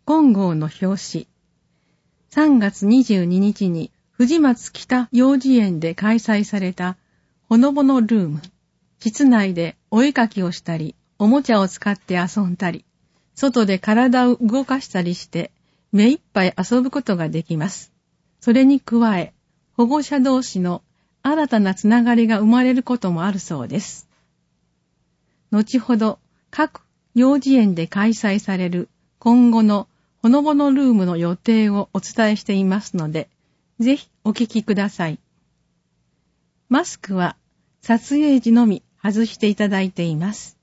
金剛の表紙。3月22日に藤松北幼稚園で開催されたほのぼのルーム。室内でお絵かきをしたり、おもちゃを使って遊んだり、外で体を動かしたりして目いっぱい遊ぶことができます。それに加え、保護者同士の新たなつながりが生まれることもあるそうです。後ほど各幼稚園で開催される今後のほのぼのルームの予定をお伝えしていますので、ぜひお聞きください。マスクは撮影時のみ外していただいています。